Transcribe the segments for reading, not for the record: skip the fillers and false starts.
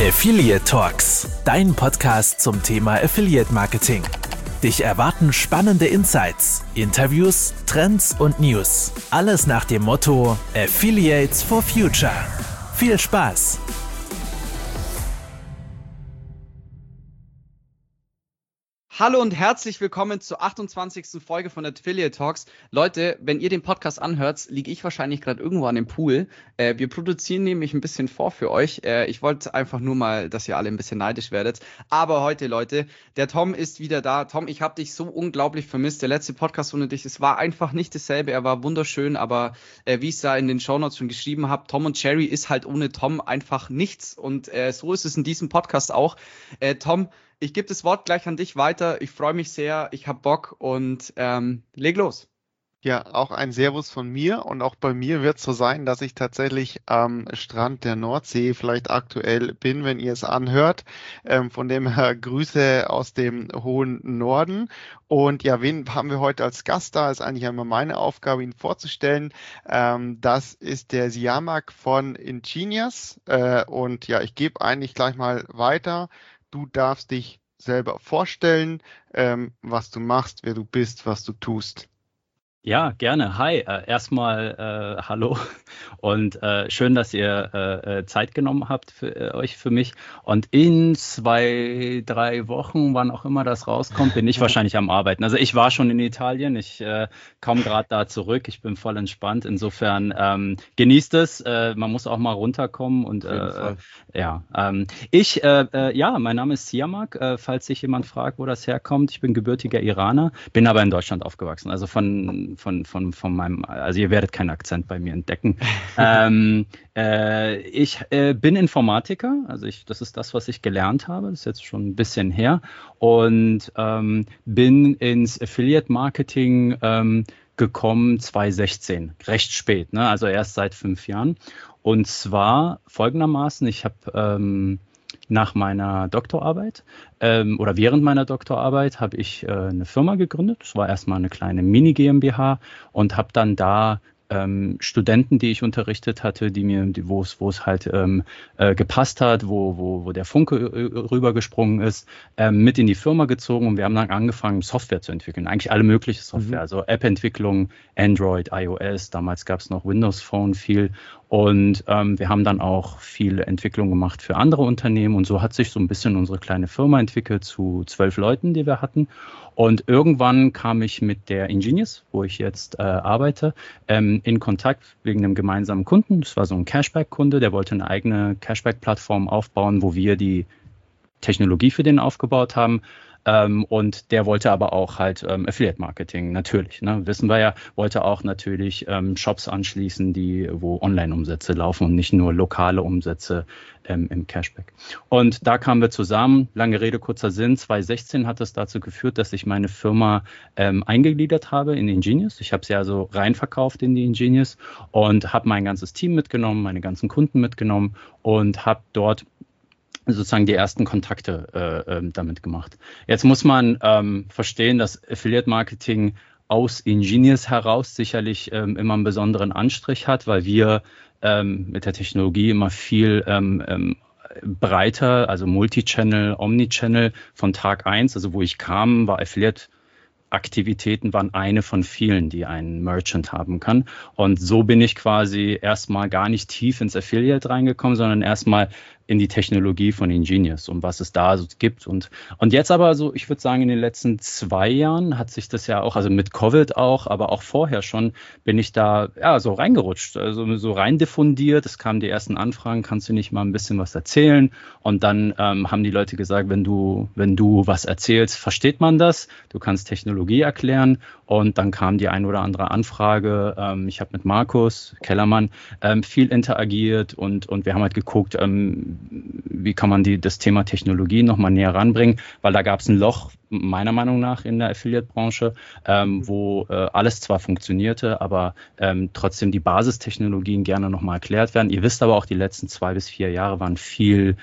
Affiliate Talks, dein Podcast zum Thema Affiliate Marketing. Dich erwarten spannende Insights, Interviews, Trends und News. Alles nach dem Motto Affiliates for Future. Viel Spaß! Hallo und herzlich willkommen zur 28. Folge von Affiliate Talks. Leute, wenn ihr den Podcast anhört, liege ich wahrscheinlich gerade irgendwo an dem Pool. Wir produzieren nämlich ein bisschen vor für euch. Ich wollte einfach nur mal, dass ihr alle ein bisschen neidisch werdet. Aber heute, Leute, der Tom ist wieder da. Tom, ich habe dich so unglaublich vermisst. Der letzte Podcast ohne dich, es war einfach nicht dasselbe. Er war wunderschön, aber wie ich es da in den Shownotes schon geschrieben habe, Tom und Jerry ist halt ohne Tom einfach nichts. Und so ist es in diesem Podcast auch. Tom, ich gebe das Wort gleich an dich weiter. Ich freue mich sehr, ich habe Bock und leg los. Ja, auch ein Servus von mir und auch bei mir wird es so sein, dass ich tatsächlich am Strand der Nordsee vielleicht aktuell bin, wenn ihr es anhört. Von dem her Grüße aus dem hohen Norden. Und ja, wen haben wir heute als Gast da? Ist eigentlich immer meine Aufgabe, ihn vorzustellen. Das ist der Siamak von Ingenious. Und ja, ich gebe eigentlich gleich mal weiter. Du darfst dich selber vorstellen, was du machst, wer du bist, was du tust. Ja, gerne. Hi, erstmal hallo und schön, dass ihr Zeit genommen habt für euch für mich. Und in 2-3 Wochen, wann auch immer das rauskommt, bin ich wahrscheinlich am Arbeiten. Also ich war schon in Italien, ich komme gerade da zurück, ich bin voll entspannt. Insofern genießt es, man muss auch mal runterkommen und ja. Mein Name ist Siamak, falls sich jemand fragt, wo das herkommt. Ich bin gebürtiger Iraner, bin aber in Deutschland aufgewachsen, also von meinem, also ihr werdet keinen Akzent bei mir entdecken. Ich bin Informatiker, also das ist das, was ich gelernt habe, das ist jetzt schon ein bisschen her und bin ins Affiliate Marketing gekommen 2016, recht spät, ne? Also erst seit 5 Jahren. Und zwar folgendermaßen, ich habe nach meiner Doktorarbeit oder während meiner Doktorarbeit habe ich eine Firma gegründet. Das war erstmal eine kleine Mini-GmbH und habe dann da Studenten, die ich unterrichtet hatte, wo es halt gepasst hat, wo der Funke rübergesprungen ist, mit in die Firma gezogen und wir haben dann angefangen, Software zu entwickeln. Eigentlich alle mögliche Software, also App-Entwicklung, Android, iOS, damals gab es noch Windows Phone viel und wir haben dann auch viel Entwicklung gemacht für andere Unternehmen und so hat sich so ein bisschen unsere kleine Firma entwickelt zu 12 Leuten, die wir hatten. Und irgendwann kam ich mit der Ingenious, wo ich jetzt arbeite, in Kontakt wegen einem gemeinsamen Kunden. Das war so ein Cashback-Kunde, der wollte eine eigene Cashback-Plattform aufbauen, wo wir die Technologie für den aufgebaut haben. Und der wollte aber auch halt Affiliate-Marketing, natürlich, ne? Wissen wir ja, wollte auch natürlich Shops anschließen, wo Online-Umsätze laufen und nicht nur lokale Umsätze im Cashback. Und da kamen wir zusammen, lange Rede, kurzer Sinn, 2016 hat es dazu geführt, dass ich meine Firma eingegliedert habe in Ingenious. Ich habe sie also reinverkauft in die Ingenious und habe mein ganzes Team mitgenommen, meine ganzen Kunden mitgenommen und habe dort sozusagen die ersten Kontakte damit gemacht. Jetzt muss man verstehen, dass Affiliate Marketing aus Ingenious heraus sicherlich immer einen besonderen Anstrich hat, weil wir mit der Technologie immer viel breiter, also Multichannel, Omnichannel von Tag 1, also wo ich kam, war Affiliate Aktivitäten waren eine von vielen, die ein Merchant haben kann. Und so bin ich quasi erstmal gar nicht tief ins Affiliate reingekommen, sondern erstmal in die Technologie von Ingenious und was es da so gibt. Und jetzt aber so, ich würde sagen, in den letzten 2 Jahren hat sich das ja auch, also mit Covid auch, aber auch vorher schon, bin ich da ja so reingerutscht, also so rein diffundiert. Es kamen die ersten Anfragen, kannst du nicht mal ein bisschen was erzählen? Und dann haben die Leute gesagt, wenn du was erzählst, versteht man das. Du kannst Technologie erklären. Und dann kam die ein oder andere Anfrage. Ich habe mit Markus Kellermann viel interagiert und wir haben halt geguckt, wie kann man das Thema Technologie nochmal näher ranbringen, weil da gab es ein Loch, meiner Meinung nach, in der Affiliate-Branche, wo alles zwar funktionierte, aber trotzdem die Basistechnologien gerne nochmal erklärt werden. Ihr wisst aber auch, die letzten 2 bis 4 Jahre waren viel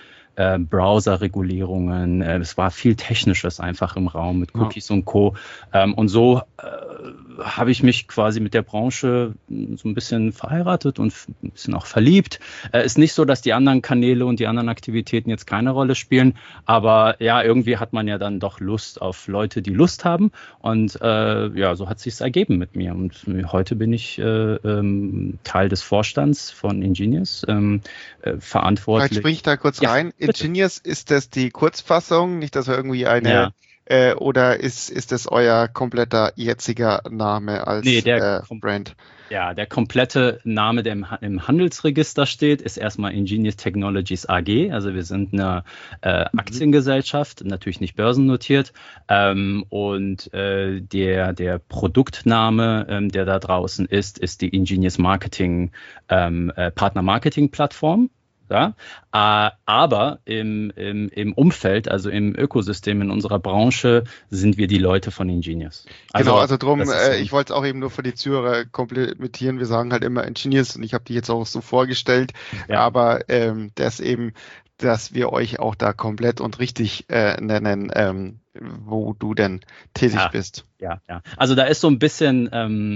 Browser-Regulierungen, es war viel Technisches einfach im Raum mit Cookies und Co. Und so habe ich mich quasi mit der Branche so ein bisschen verheiratet und ein bisschen auch verliebt. Ist nicht so, dass die anderen Kanäle und die anderen Aktivitäten jetzt keine Rolle spielen, aber ja, irgendwie hat man ja dann doch Lust auf Leute, die Lust haben und so hat sich's ergeben mit mir und heute bin ich Teil des Vorstands von Ingenious, verantwortlich. Vielleicht springe ich da kurz rein. Ingenious, ist das die Kurzfassung? Nicht, dass wir irgendwie eine oder ist das euer kompletter jetziger Name als Brand? Ja, der komplette Name, der im Handelsregister steht, ist erstmal Ingenious Technologies AG. Also wir sind eine Aktiengesellschaft, natürlich nicht börsennotiert. Und der Produktname, der da draußen ist die Ingenious Marketing Partner Marketing Plattform. Ja, aber im Umfeld, also im Ökosystem in unserer Branche, sind wir die Leute von Ingenious. Also drum, ich wollte es auch eben nur für die Zuhörer komplementieren. Wir sagen halt immer Ingenious und ich habe die jetzt auch so vorgestellt, aber das eben, dass wir euch auch da komplett und richtig nennen, wo du denn tätig bist. Ja. Also da ist so ein bisschen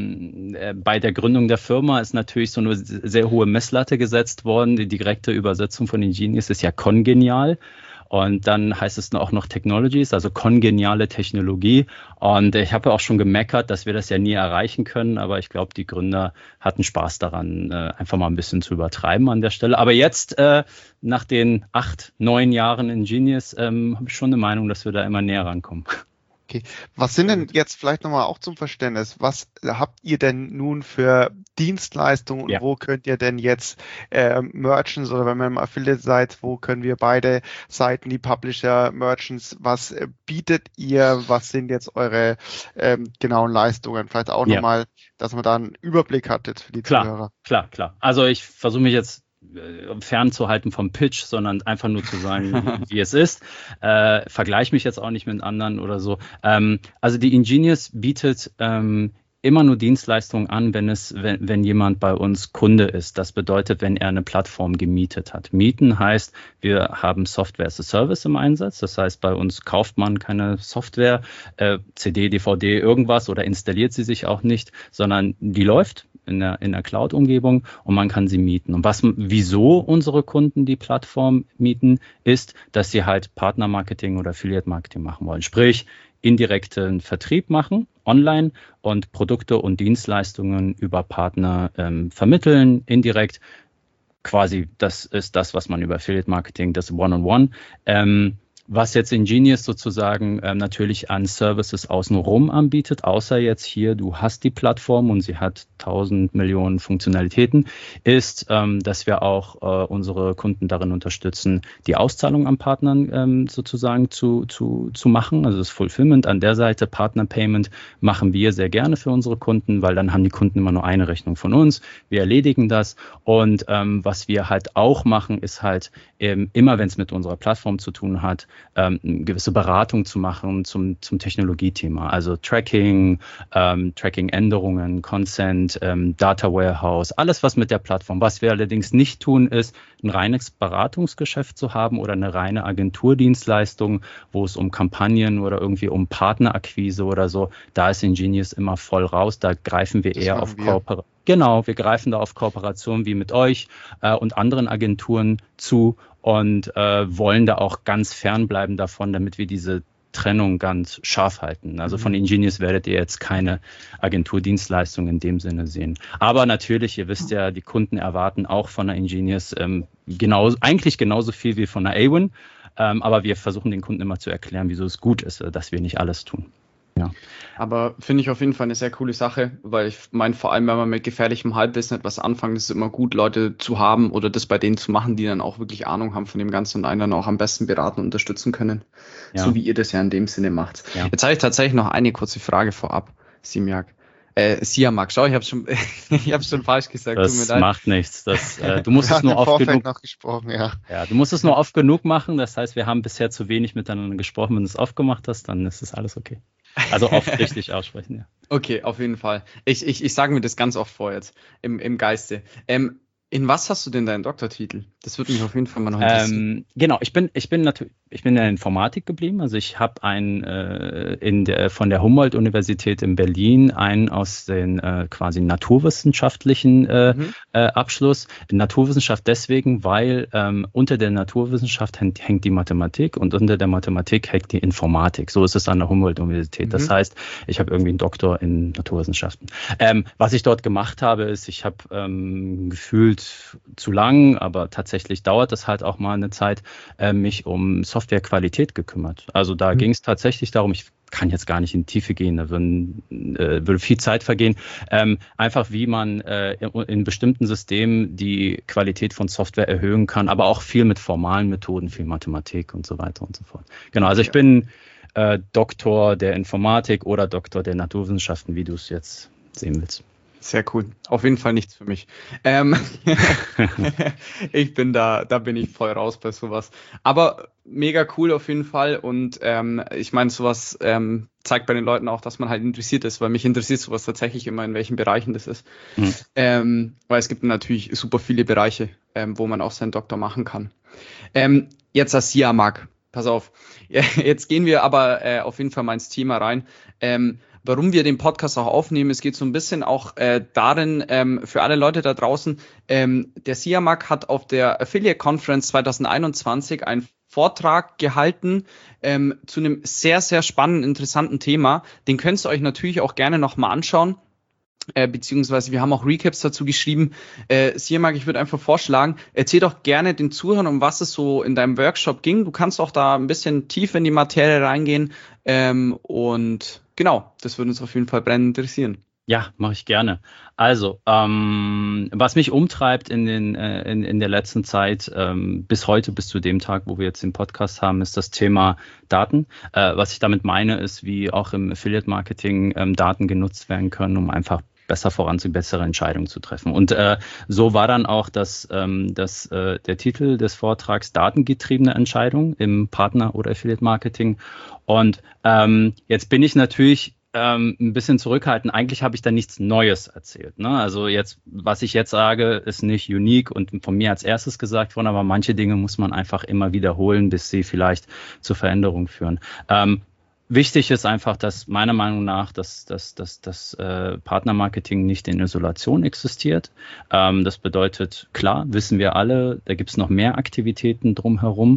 bei der Gründung der Firma ist natürlich so eine sehr hohe Messlatte gesetzt worden. Die direkte Übersetzung von Ingenious ist ja kongenial. Und dann heißt es auch noch Technologies, also kongeniale Technologie. Und ich habe ja auch schon gemeckert, dass wir das ja nie erreichen können. Aber ich glaube, die Gründer hatten Spaß daran, einfach mal ein bisschen zu übertreiben an der Stelle. Aber jetzt, nach den 8-9 Jahren Ingenious, habe ich schon eine Meinung, dass wir da immer näher rankommen. Okay. Was sind denn jetzt vielleicht nochmal auch zum Verständnis, was habt ihr denn nun für Dienstleistungen und wo könnt ihr denn jetzt Merchants oder wenn ihr im Affiliate seid, wo können wir beide Seiten, die Publisher, Merchants, was bietet ihr, was sind jetzt eure genauen Leistungen? Vielleicht auch nochmal, dass man da einen Überblick hat jetzt für die Zuhörer. Klar. Also ich versuche mich jetzt fernzuhalten vom Pitch, sondern einfach nur zu sagen, wie es ist. Vergleiche mich jetzt auch nicht mit anderen oder so. Also die Ingenious bietet immer nur Dienstleistungen an, wenn jemand bei uns Kunde ist. Das bedeutet, wenn er eine Plattform gemietet hat. Mieten heißt, wir haben Software as a Service im Einsatz. Das heißt, bei uns kauft man keine Software, CD, DVD, irgendwas oder installiert sie sich auch nicht, sondern die läuft in der Cloud-Umgebung und man kann sie mieten. Und wieso unsere Kunden die Plattform mieten, ist, dass sie halt Partner-Marketing oder Affiliate-Marketing machen wollen. Sprich, indirekten Vertrieb machen, online und Produkte und Dienstleistungen über Partner vermitteln, indirekt. Quasi, das ist das, was man über Affiliate-Marketing, das One-on-One. Was jetzt Ingenious sozusagen natürlich an Services außenrum anbietet, außer jetzt hier, du hast die Plattform und sie hat 1000 Millionen Funktionalitäten, ist, dass wir auch unsere Kunden darin unterstützen, die Auszahlung an Partnern sozusagen zu machen. Also das Fulfillment an der Seite, Partner Payment machen wir sehr gerne für unsere Kunden, weil dann haben die Kunden immer nur eine Rechnung von uns. Wir erledigen das und was wir halt auch machen, ist halt immer, wenn es mit unserer Plattform zu tun hat, eine gewisse Beratung zu machen zum Technologiethema. Also Tracking, Tracking-Änderungen, Consent, Data Warehouse, alles was mit der Plattform. Was wir allerdings nicht tun, ist ein reines Beratungsgeschäft zu haben oder eine reine Agenturdienstleistung, wo es um Kampagnen oder irgendwie um Partnerakquise oder so, da ist Ingenious immer voll raus. Da greifen wir eher auf Kooperation. Genau, wir greifen da auf Kooperationen wie mit euch und anderen Agenturen zu und wollen da auch ganz fernbleiben davon, damit wir diese Trennung ganz scharf halten. Also von Ingenious werdet ihr jetzt keine Agenturdienstleistung in dem Sinne sehen. Aber natürlich, ihr wisst ja, die Kunden erwarten auch von der Ingenious eigentlich genauso viel wie von der Awin. Aber wir versuchen den Kunden immer zu erklären, wieso es gut ist, dass wir nicht alles tun. Ja. Aber finde ich auf jeden Fall eine sehr coole Sache, weil ich meine, vor allem, wenn man mit gefährlichem Halbwissen etwas anfängt, ist es immer gut, Leute zu haben oder das bei denen zu machen, die dann auch wirklich Ahnung haben von dem Ganzen und einen dann auch am besten beraten und unterstützen können. Ja. So wie ihr das ja in dem Sinne macht. Ja. Jetzt habe ich tatsächlich noch eine kurze Frage vorab, Siamak. Schau, ich habe schon falsch gesagt. Das macht nichts. Du musst es nur oft genug. Du musst es nur oft genug machen. Das heißt, wir haben bisher zu wenig miteinander gesprochen. Wenn du es oft gemacht hast, dann ist es alles okay. Also oft richtig aussprechen, ja. Okay, auf jeden Fall. Ich sage mir das ganz oft vor jetzt im Geiste. In was hast du denn deinen Doktortitel? Das würde mich auf jeden Fall mal noch interessieren. Genau, ich bin in der Informatik geblieben. Also ich habe von der Humboldt-Universität in Berlin einen aus den quasi naturwissenschaftlichen Abschluss. Naturwissenschaft deswegen, weil unter der Naturwissenschaft hängt die Mathematik und unter der Mathematik hängt die Informatik. So ist es an der Humboldt-Universität. Das heißt, ich habe irgendwie einen Doktor in Naturwissenschaften. Was ich dort gemacht habe, ist, ich habe gefühlt zu lang, aber tatsächlich dauert das halt auch mal eine Zeit, mich um Softwarequalität gekümmert. Also da ging es tatsächlich darum, ich kann jetzt gar nicht in die Tiefe gehen, da würde viel Zeit vergehen, einfach wie man in bestimmten Systemen die Qualität von Software erhöhen kann, aber auch viel mit formalen Methoden, viel Mathematik und so weiter und so fort. Genau, also ich bin Doktor der Informatik oder Doktor der Naturwissenschaften, wie du es jetzt sehen willst. Sehr cool. Auf jeden Fall nichts für mich. Ich bin da bin ich voll raus bei sowas. Aber mega cool auf jeden Fall. Und ich meine, sowas zeigt bei den Leuten auch, dass man halt interessiert ist, weil mich interessiert sowas tatsächlich immer, in welchen Bereichen das ist. Weil es gibt natürlich super viele Bereiche, wo man auch seinen Doktor machen kann. Jetzt als SIAMAG. Pass auf. Jetzt gehen wir aber auf jeden Fall mal ins Thema rein. Warum wir den Podcast auch aufnehmen, es geht so ein bisschen auch darin, für alle Leute da draußen, der SIAMAG hat auf der Affiliate Conference 2021 einen Vortrag gehalten zu einem sehr, sehr spannenden, interessanten Thema. Den könnt ihr euch natürlich auch gerne nochmal anschauen. Beziehungsweise wir haben auch Recaps dazu geschrieben. SIAMAG, ich würde einfach vorschlagen, erzähl doch gerne den Zuhörern, um was es so in deinem Workshop ging. Du kannst auch da ein bisschen tief in die Materie reingehen und genau, das würde uns auf jeden Fall brennend interessieren. Ja, mache ich gerne. Also, was mich umtreibt in der letzten Zeit, bis heute, bis zu dem Tag, wo wir jetzt den Podcast haben, ist das Thema Daten. Was ich damit meine, ist, wie auch im Affiliate-Marketing Daten genutzt werden können, um einfach besser voranzugehen, bessere Entscheidungen zu treffen. Und so war dann auch der Titel des Vortrags Datengetriebene Entscheidungen im Partner- oder Affiliate-Marketing. Und jetzt bin ich natürlich ein bisschen zurückhaltend. Eigentlich habe ich da nichts Neues erzählt. Ne? Also jetzt, was ich jetzt sage, ist nicht unique und von mir als erstes gesagt worden, aber manche Dinge muss man einfach immer wiederholen, bis sie vielleicht zur Veränderung führen. Wichtig ist einfach, dass meiner Meinung nach das Partnermarketing nicht in Isolation existiert. Das bedeutet, klar, wissen wir alle, da gibt es noch mehr Aktivitäten drumherum.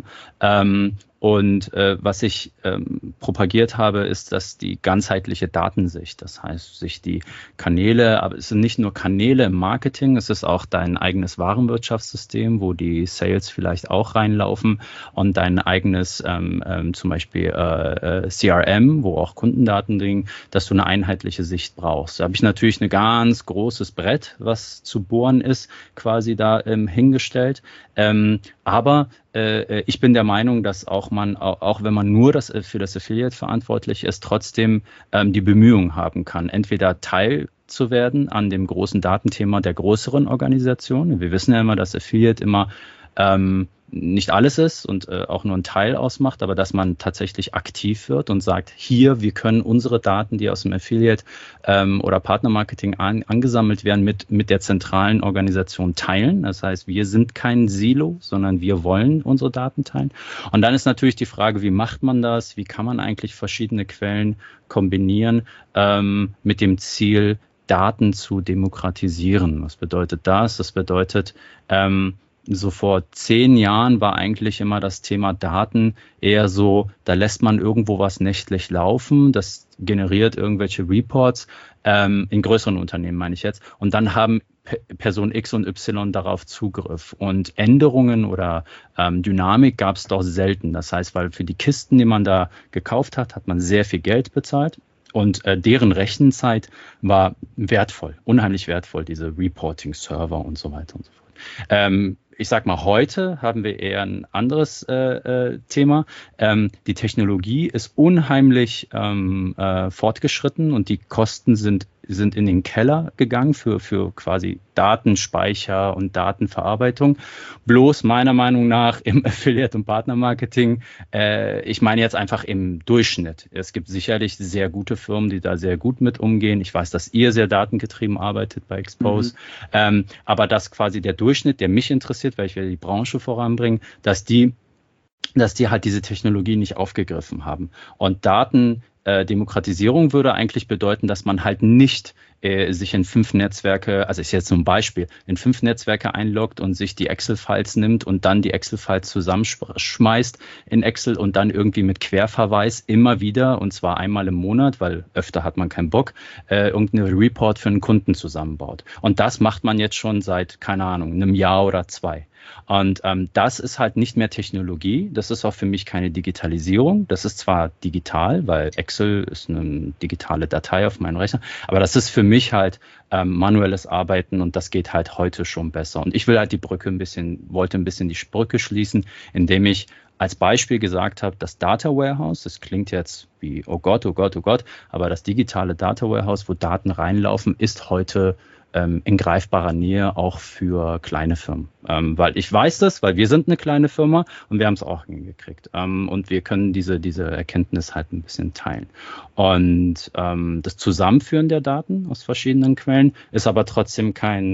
Und was ich propagiert habe, ist, dass die ganzheitliche Datensicht, das heißt, sich die Kanäle, aber es sind nicht nur Kanäle im Marketing, es ist auch dein eigenes Warenwirtschaftssystem, wo die Sales vielleicht auch reinlaufen und dein eigenes zum Beispiel CRM, wo auch Kundendaten liegen, dass du eine einheitliche Sicht brauchst. Da habe ich natürlich ein ganz großes Brett, was zu bohren ist, quasi da hingestellt. Aber ich bin der Meinung, dass auch wenn man nur für das Affiliate verantwortlich ist, trotzdem die Bemühungen haben kann, entweder Teil zu werden an dem großen Datenthema der größeren Organisation. Wir wissen ja immer, dass Affiliate immer nicht alles ist und auch nur ein Teil ausmacht, aber dass man tatsächlich aktiv wird und sagt, hier, wir können unsere Daten, die aus dem Affiliate oder Partnermarketing angesammelt werden, mit der zentralen Organisation teilen. Das heißt, wir sind kein Silo, sondern wir wollen unsere Daten teilen. Und dann ist natürlich die Frage, wie macht man das? Wie kann man eigentlich verschiedene Quellen kombinieren mit dem Ziel, Daten zu demokratisieren? Was bedeutet das? Das bedeutet, so vor 10 Jahren war eigentlich immer das Thema Daten eher so, da lässt man irgendwo was nächtlich laufen, das generiert irgendwelche Reports, in größeren Unternehmen meine ich jetzt, und dann haben Person X und Y darauf Zugriff. Und Änderungen oder Dynamik gab es doch selten. Das heißt, weil für die Kisten, die man da gekauft hat, hat man sehr viel Geld bezahlt. Und deren Rechenzeit war wertvoll, unheimlich wertvoll, diese Reporting-Server und so weiter und so fort. Ich sag mal, heute haben wir eher ein anderes Thema. Die Technologie ist unheimlich fortgeschritten und die Kosten sind sind in den Keller gegangen für quasi Datenspeicher und Datenverarbeitung. Bloß meiner Meinung nach im Affiliate- und Partnermarketing, ich meine jetzt einfach im Durchschnitt. Es gibt sicherlich sehr gute Firmen, die da sehr gut mit umgehen. Ich weiß, dass ihr sehr datengetrieben arbeitet bei Expose. Aber dass quasi der Durchschnitt, der mich interessiert, weil ich will die Branche voranbringen, dass die halt diese Technologie nicht aufgegriffen haben. Und Datendemokratisierung würde eigentlich bedeuten, dass man halt nicht sich in 5 Netzwerke, also ist jetzt so ein Beispiel, in 5 Netzwerke einloggt und sich die Excel-Files nimmt und dann die Excel-Files zusammenschmeißt in Excel und dann irgendwie mit Querverweis immer wieder, und zwar einmal im Monat, weil öfter hat man keinen Bock, irgendeine Report für einen Kunden zusammenbaut. Und das macht man jetzt schon seit, keine Ahnung, einem Jahr oder 2. Und das ist halt nicht mehr Technologie. Das ist auch für mich keine Digitalisierung. Das ist zwar digital, weil Excel ist eine digitale Datei auf meinem Rechner, aber das ist für mich halt manuelles Arbeiten und das geht halt heute schon besser. Und ich will halt wollte ein bisschen die Brücke schließen, indem ich als Beispiel gesagt habe, das Data Warehouse, das klingt jetzt wie, oh Gott, aber das digitale Data Warehouse, wo Daten reinlaufen, ist heute in greifbarer Nähe auch für kleine Firmen. Weil ich weiß das, weil wir sind eine kleine Firma und wir haben es auch hingekriegt. Und wir können diese Erkenntnis halt ein bisschen teilen. Und das Zusammenführen der Daten aus verschiedenen Quellen ist aber trotzdem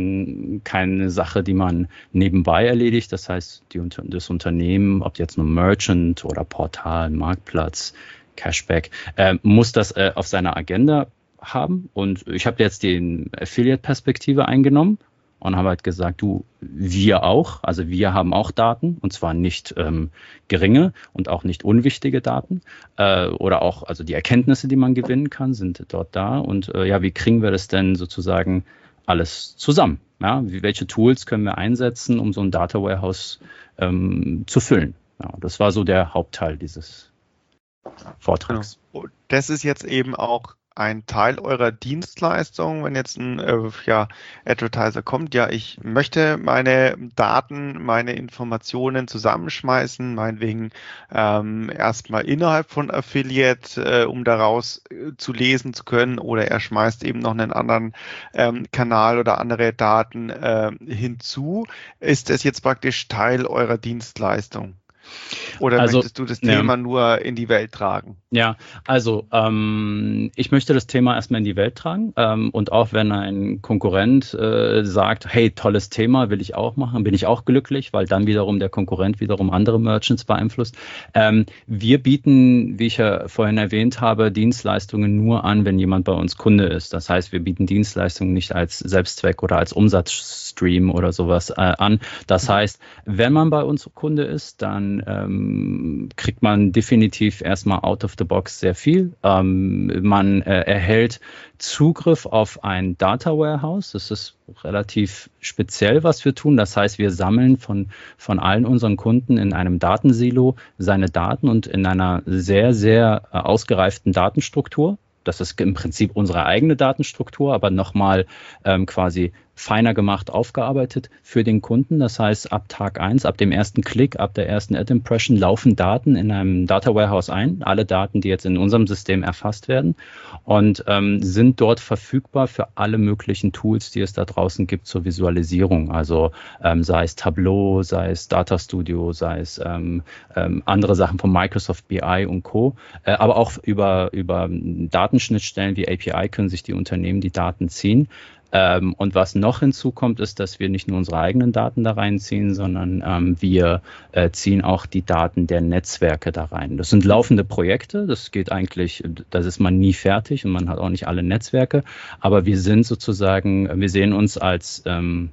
keine Sache, die man nebenbei erledigt. Das heißt, das Unternehmen, ob jetzt nur Merchant oder Portal, Marktplatz, Cashback, muss das auf seiner Agenda haben. Und ich habe jetzt die Affiliate-Perspektive eingenommen und habe halt gesagt, wir auch. Also wir haben auch Daten und zwar nicht geringe und auch nicht unwichtige Daten. Oder auch, also die Erkenntnisse, die man gewinnen kann, sind dort da. Und wie kriegen wir das denn sozusagen alles zusammen? Ja, welche Tools können wir einsetzen, um so ein Data Warehouse zu füllen? Ja, das war so der Hauptteil dieses Vortrags. Genau. Das ist jetzt eben auch ein Teil eurer Dienstleistung, wenn jetzt ein Advertiser kommt, ich möchte meine Daten, meine Informationen zusammenschmeißen, meinetwegen erstmal innerhalb von Affiliate, um daraus zu lesen zu können, oder er schmeißt eben noch einen anderen Kanal oder andere Daten hinzu. Ist das jetzt praktisch Teil eurer Dienstleistung? Oder möchtest du das Thema nur in die Welt tragen? Ja, also ich möchte das Thema erstmal in die Welt tragen und auch wenn ein Konkurrent sagt, hey, tolles Thema, will ich auch machen, bin ich auch glücklich, weil dann wiederum der Konkurrent wiederum andere Merchants beeinflusst. Wir bieten, wie ich ja vorhin erwähnt habe, Dienstleistungen nur an, wenn jemand bei uns Kunde ist. Das heißt, wir bieten Dienstleistungen nicht als Selbstzweck oder als Umsatzstream oder sowas an. Das heißt, wenn man bei uns Kunde ist, dann kriegt man definitiv erstmal out of the box sehr viel. Man erhält Zugriff auf ein Data Warehouse. Das ist relativ speziell, was wir tun. Das heißt, wir sammeln von allen unseren Kunden in einem Datensilo seine Daten und in einer sehr, sehr ausgereiften Datenstruktur. Das ist im Prinzip unsere eigene Datenstruktur, aber nochmal quasi feiner gemacht, aufgearbeitet für den Kunden. Das heißt, ab Tag 1, ab dem ersten Klick, ab der ersten Ad-Impression laufen Daten in einem Data Warehouse ein. Alle Daten, die jetzt in unserem System erfasst werden und sind dort verfügbar für alle möglichen Tools, die es da draußen gibt zur Visualisierung. Also sei es Tableau, sei es Data Studio, sei es andere Sachen von Microsoft BI und Co. Aber auch über Datenschnittstellen wie API können sich die Unternehmen die Daten ziehen. Und was noch hinzukommt, ist, dass wir nicht nur unsere eigenen Daten da reinziehen, sondern wir ziehen auch die Daten der Netzwerke da rein. Das sind laufende Projekte, das ist man nie fertig und man hat auch nicht alle Netzwerke, aber wir sind sozusagen, wir sehen uns als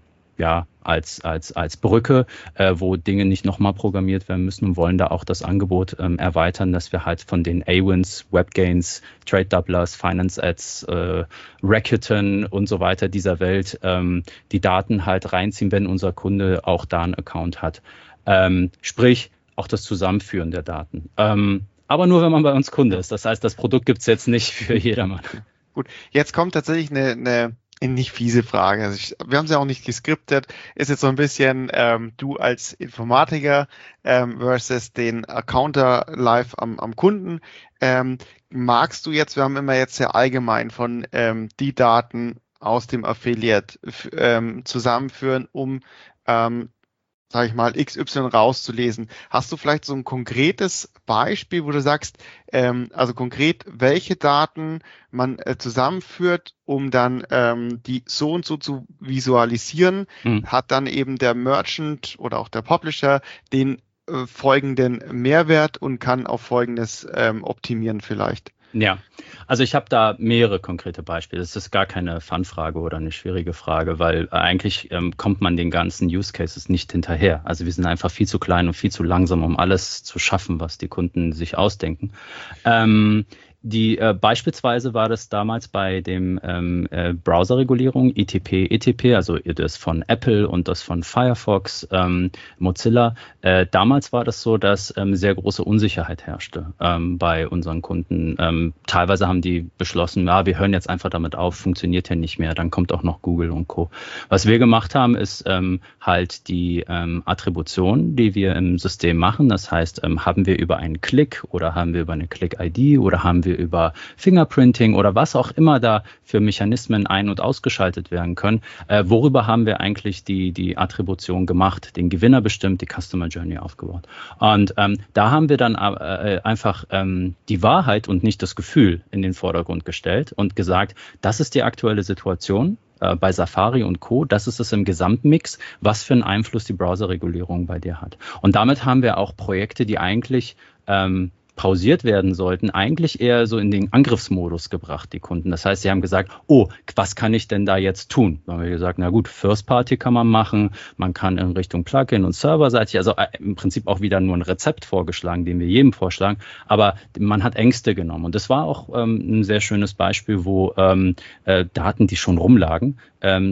Brücke, wo Dinge nicht nochmal programmiert werden müssen und wollen da auch das Angebot erweitern, dass wir halt von den Awins, WebGains, Trade Doublers, Finance Ads, Rakuten und so weiter dieser Welt die Daten halt reinziehen, wenn unser Kunde auch da einen Account hat. Sprich, auch das Zusammenführen der Daten. Aber nur, wenn man bei uns Kunde ist. Das heißt, das Produkt gibt es jetzt nicht für jedermann. Gut, jetzt kommt tatsächlich eine nicht fiese Frage. Also wir haben es ja auch nicht geskriptet. Ist jetzt so ein bisschen du als Informatiker versus den Accounter live am Kunden. Magst du jetzt, wir haben immer jetzt sehr allgemein von die Daten aus dem Affiliate zusammenführen, um sage ich mal, XY rauszulesen. Hast du vielleicht so ein konkretes Beispiel, wo du sagst, also konkret, welche Daten man zusammenführt, um dann die so und so zu visualisieren, hat dann eben der Merchant oder auch der Publisher den folgenden Mehrwert und kann auf Folgendes optimieren vielleicht? Ja, also ich habe da mehrere konkrete Beispiele. Das ist gar keine Fun-Frage oder eine schwierige Frage, weil eigentlich kommt man den ganzen Use Cases nicht hinterher. Also wir sind einfach viel zu klein und viel zu langsam, um alles zu schaffen, was die Kunden sich ausdenken. Beispielsweise war das damals bei dem Browser-Regulierung ITP, ETP, also das von Apple und das von Firefox, Mozilla. Damals war das so, dass sehr große Unsicherheit herrschte bei unseren Kunden. Teilweise haben die beschlossen, ja, wir hören jetzt einfach damit auf, funktioniert ja nicht mehr, dann kommt auch noch Google und Co. Was wir gemacht haben, ist halt die Attribution, die wir im System machen. Das heißt, haben wir über einen Klick oder haben wir über eine Click-ID oder haben wir über Fingerprinting oder was auch immer da für Mechanismen ein- und ausgeschaltet werden können. Worüber haben wir eigentlich die Attribution gemacht, den Gewinner bestimmt, die Customer Journey aufgebaut. Und da haben wir dann einfach die Wahrheit und nicht das Gefühl in den Vordergrund gestellt und gesagt, das ist die aktuelle Situation bei Safari und Co. Das ist es im Gesamtmix, was für einen Einfluss die Browserregulierung bei dir hat. Und damit haben wir auch Projekte, die eigentlich pausiert werden sollten, eigentlich eher so in den Angriffsmodus gebracht, die Kunden. Das heißt, sie haben gesagt, oh, was kann ich denn da jetzt tun? Dann haben wir gesagt, na gut, First Party kann man machen, man kann in Richtung Plugin und serverseitig, also im Prinzip auch wieder nur ein Rezept vorgeschlagen, den wir jedem vorschlagen, aber man hat Ängste genommen. Und das war auch ein sehr schönes Beispiel, wo Daten, die schon rumlagen,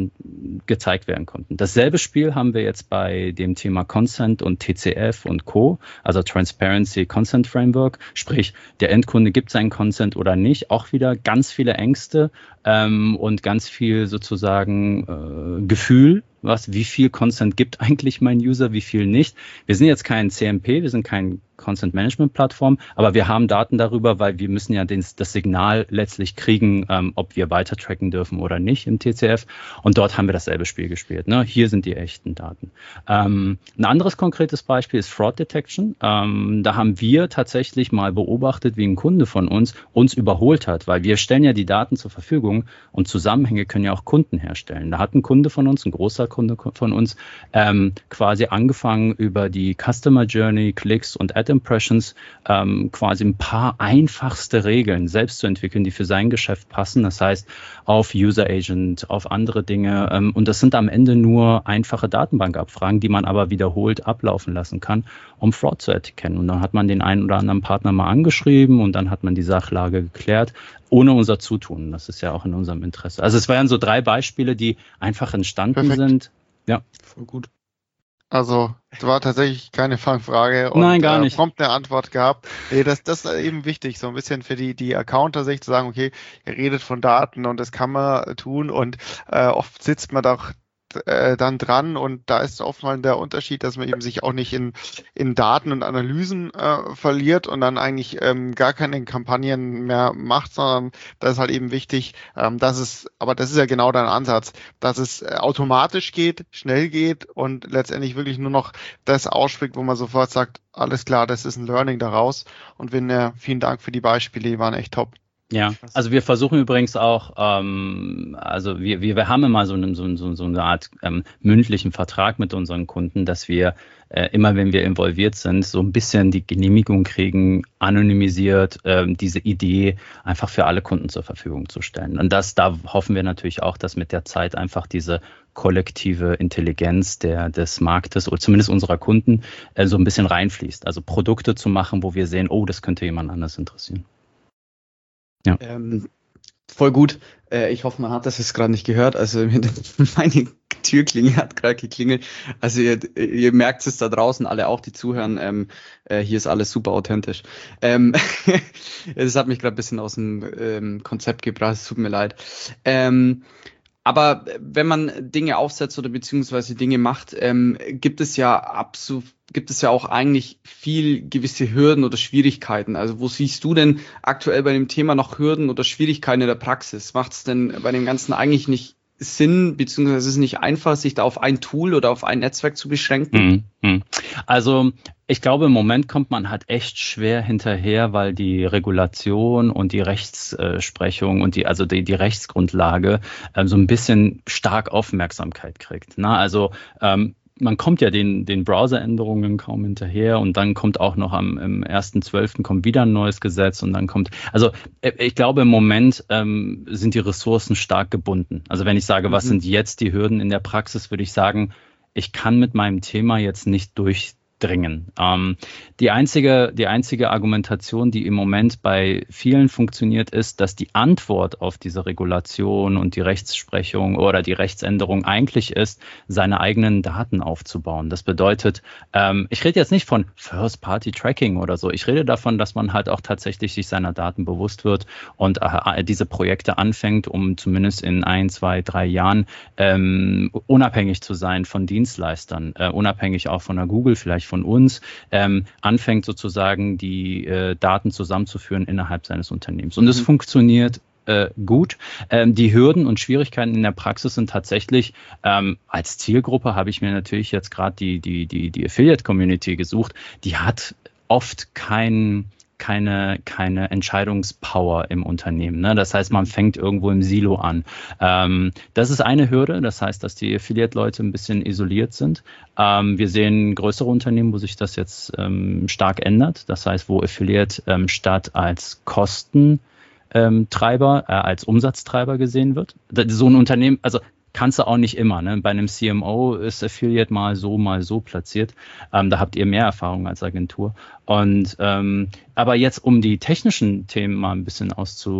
gezeigt werden konnten. Dasselbe Spiel haben wir jetzt bei dem Thema Consent und TCF und Co., also Transparency Consent Framework, sprich, der Endkunde gibt seinen Consent oder nicht, auch wieder ganz viele Ängste und ganz viel sozusagen Gefühl, wie viel Consent gibt eigentlich mein User, wie viel nicht. Wir sind jetzt kein CMP, wir sind kein Consent Management Plattform, aber wir haben Daten darüber, weil wir müssen ja das Signal letztlich kriegen, ob wir weiter tracken dürfen oder nicht im TCF. Und dort haben wir dasselbe Spiel gespielt. Ne? Hier sind die echten Daten. Ein anderes konkretes Beispiel ist Fraud Detection. Da haben wir tatsächlich mal beobachtet, wie ein Kunde von uns überholt hat, weil wir stellen ja die Daten zur Verfügung und Zusammenhänge können ja auch Kunden herstellen. Da hat ein Kunde von uns, ein großer Kunde von uns, quasi angefangen über die Customer Journey, Klicks und Ad Impressions quasi ein paar einfachste Regeln selbst zu entwickeln, die für sein Geschäft passen. Das heißt, auf User Agent, auf andere Dinge. Und das sind am Ende nur einfache Datenbankabfragen, die man aber wiederholt ablaufen lassen kann, um Fraud zu erkennen. Und dann hat man den einen oder anderen Partner mal angeschrieben und dann hat man die Sachlage geklärt, ohne unser Zutun. Das ist ja auch in unserem Interesse. Also es waren so 3 Beispiele, die einfach entstanden sind. Ja, voll gut. Also, es war tatsächlich keine Fangfrage und nein, gar nicht. Prompt eine Antwort gehabt. Nee, das ist eben wichtig, so ein bisschen für die Accounter-Sicht zu sagen, okay, ihr redet von Daten und das kann man tun und oft sitzt man doch dann dran und da ist oftmals der Unterschied, dass man eben sich auch nicht in Daten und Analysen verliert und dann eigentlich gar keine Kampagnen mehr macht, sondern da ist halt eben wichtig, aber das ist ja genau dein Ansatz, dass es automatisch geht, schnell geht und letztendlich wirklich nur noch das ausspricht, wo man sofort sagt, alles klar, das ist ein Learning daraus und vielen Dank für die Beispiele, die waren echt top. Ja, also wir versuchen übrigens auch, also wir haben immer so eine Art mündlichen Vertrag mit unseren Kunden, dass wir immer, wenn wir involviert sind, so ein bisschen die Genehmigung kriegen, anonymisiert diese Idee einfach für alle Kunden zur Verfügung zu stellen. Und da hoffen wir natürlich auch, dass mit der Zeit einfach diese kollektive Intelligenz des Marktes oder zumindest unserer Kunden so ein bisschen reinfließt. Also Produkte zu machen, wo wir sehen, oh, das könnte jemand anders interessieren. Ja. Voll gut. Ich hoffe, man hat das jetzt gerade nicht gehört. Also meine Türklingel hat gerade geklingelt. Also ihr merkt es da draußen, alle auch, die zuhören. Hier ist alles super authentisch. Das hat mich gerade ein bisschen aus dem Konzept gebracht. Es tut mir leid. Aber wenn man Dinge aufsetzt oder beziehungsweise Dinge macht, gibt es ja auch eigentlich viel gewisse Hürden oder Schwierigkeiten. Also wo siehst du denn aktuell bei dem Thema noch Hürden oder Schwierigkeiten in der Praxis? Macht es denn bei dem Ganzen eigentlich nicht Sinn, beziehungsweise ist es nicht einfach, sich da auf ein Tool oder auf ein Netzwerk zu beschränken? Also ich glaube, im Moment kommt man halt echt schwer hinterher, weil die Regulation und die Rechtsprechung und die Rechtsgrundlage so ein bisschen stark Aufmerksamkeit kriegt. Ne? Also man kommt ja den Browseränderungen kaum hinterher und dann kommt auch noch im 1.12. kommt wieder ein neues Gesetz und dann kommt, also ich glaube im Moment sind die Ressourcen stark gebunden. Also wenn ich sage, was sind jetzt die Hürden in der Praxis, würde ich sagen, ich kann mit meinem Thema jetzt nicht durchdringen. Die einzige Argumentation, die im Moment bei vielen funktioniert, ist, dass die Antwort auf diese Regulation und die Rechtsprechung oder die Rechtsänderung eigentlich ist, seine eigenen Daten aufzubauen. Das bedeutet, ich rede jetzt nicht von First-Party-Tracking oder so. Ich rede davon, dass man halt auch tatsächlich sich seiner Daten bewusst wird und diese Projekte anfängt, um zumindest in 1, 2, 3 Jahren unabhängig zu sein von Dienstleistern, unabhängig auch von der Google, vielleicht von uns, anfängt sozusagen die Daten zusammenzuführen innerhalb seines Unternehmens. Und es funktioniert gut. Die Hürden und Schwierigkeiten in der Praxis sind tatsächlich, als Zielgruppe habe ich mir natürlich jetzt gerade die Affiliate-Community gesucht, die hat oft keine Entscheidungspower im Unternehmen. Ne? Das heißt, man fängt irgendwo im Silo an. Das ist eine Hürde. Das heißt, dass die Affiliate-Leute ein bisschen isoliert sind. Wir sehen größere Unternehmen, wo sich das jetzt stark ändert. Das heißt, wo Affiliate statt als Kostentreiber, als Umsatztreiber gesehen wird. So ein Unternehmen, also kannst du auch nicht immer. Ne? Bei einem CMO ist Affiliate mal so platziert. Da habt ihr mehr Erfahrung als Agentur. Und aber jetzt, um die technischen Themen mal ein bisschen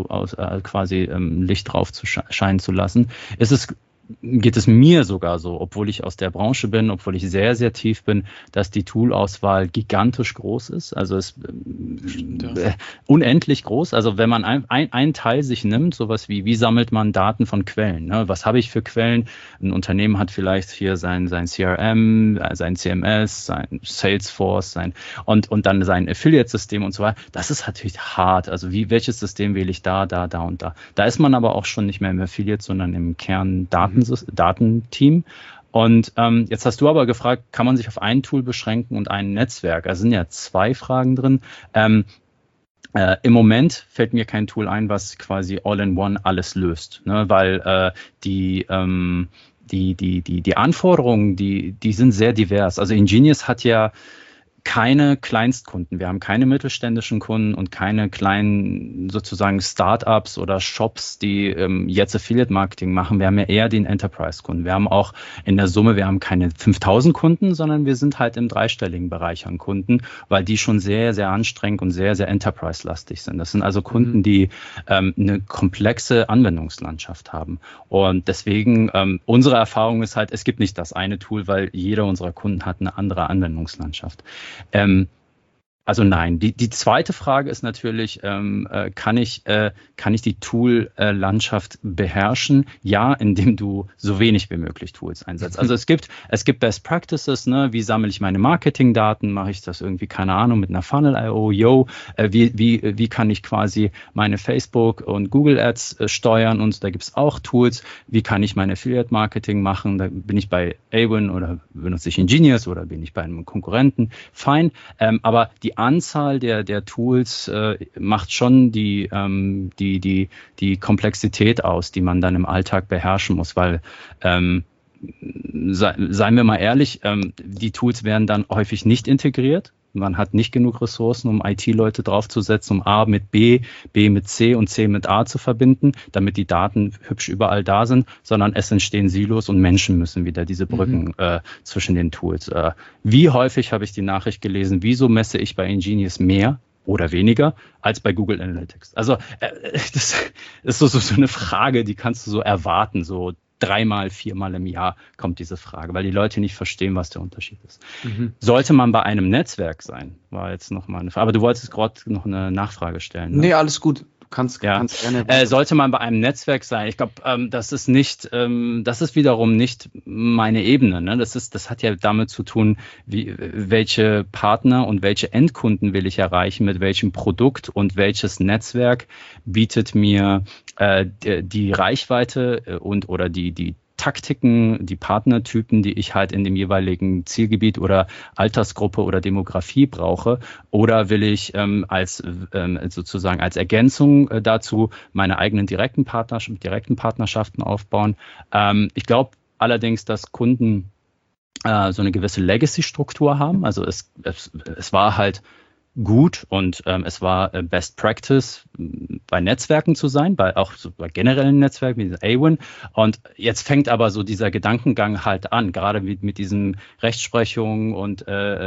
Licht drauf scheinen zu lassen, geht es mir sogar so, obwohl ich aus der Branche bin, obwohl ich sehr, sehr tief bin, dass die Toolauswahl gigantisch groß ist. Also es unendlich groß. Also wenn man ein Teil sich nimmt, sowas wie sammelt man Daten von Quellen? Ne? Was habe ich für Quellen? Ein Unternehmen hat vielleicht hier sein CRM, sein CMS, sein Salesforce, und dann sein Affiliate-System und so weiter. Das ist natürlich hart. Also welches System wähle ich da und da? Da ist man aber auch schon nicht mehr im Affiliate, sondern im Kern Datenteam. Und jetzt hast du aber gefragt, kann man sich auf ein Tool beschränken und ein Netzwerk? Also sind ja 2 Fragen drin. Im Moment fällt mir kein Tool ein, was quasi all-in-one alles löst, ne? Weil die Anforderungen, die sind sehr divers. Also Ingenious hat ja keine Kleinstkunden. Wir haben keine mittelständischen Kunden und keine kleinen sozusagen Startups oder Shops, die jetzt Affiliate-Marketing machen. Wir haben ja eher den Enterprise-Kunden. Wir haben auch in der Summe, wir haben keine 5.000 Kunden, sondern wir sind halt im dreistelligen Bereich an Kunden, weil die schon sehr, sehr anstrengend und sehr, sehr Enterprise-lastig sind. Das sind also Kunden, die eine komplexe Anwendungslandschaft haben. Und deswegen, unsere Erfahrung ist halt, es gibt nicht das eine Tool, weil jeder unserer Kunden hat eine andere Anwendungslandschaft. Also nein. Die zweite Frage ist natürlich, kann ich die Tool-Landschaft beherrschen? Ja, indem du so wenig wie möglich Tools einsetzt. Also es gibt Best Practices, ne? Wie sammle ich meine Marketingdaten? Mache ich das irgendwie, keine Ahnung, mit einer Funnel.io? Wie kann ich quasi meine Facebook und Google Ads steuern? Und da gibt es auch Tools. Wie kann ich mein Affiliate-Marketing machen? Da bin ich bei Awin oder benutze ich Ingenious oder bin ich bei einem Konkurrenten? Fein. Aber die Anzahl der Tools macht schon die Komplexität aus, die man dann im Alltag beherrschen muss, weil seien wir mal ehrlich, die Tools werden dann häufig nicht integriert. Man hat nicht genug Ressourcen, um IT-Leute draufzusetzen, um A mit B, B mit C und C mit A zu verbinden, damit die Daten hübsch überall da sind, sondern es entstehen Silos und Menschen müssen wieder diese Brücken zwischen den Tools. Wie häufig habe ich die Nachricht gelesen, wieso messe ich bei Ingenious mehr oder weniger als bei Google Analytics? Also das ist so eine Frage, die kannst du so erwarten, so 3-mal, 4-mal im Jahr kommt diese Frage, weil die Leute nicht verstehen, was der Unterschied ist. Sollte man bei einem Netzwerk sein, war jetzt nochmal eine Frage. Aber du wolltest gerade noch eine Nachfrage stellen. Ne? Nee, alles gut. kannst Ja, gerne. sollte man bei einem Netzwerk sein. Ich glaube, das ist wiederum nicht meine Ebene. Ne? Das hat ja damit zu tun, welche Partner und welche Endkunden will ich erreichen, mit welchem Produkt und welches Netzwerk bietet mir die Reichweite oder die Taktiken, die Partnertypen, die ich halt in dem jeweiligen Zielgebiet oder Altersgruppe oder Demografie brauche, oder will ich sozusagen als Ergänzung dazu meine eigenen direkten Partnerschaften aufbauen. Ich glaube allerdings, dass Kunden so eine gewisse Legacy-Struktur haben. Also es war halt gut und es war Best Practice bei Netzwerken zu sein, auch so bei generellen Netzwerken wie Awin. Und jetzt fängt aber so dieser Gedankengang halt an, gerade mit diesem Rechtsprechung und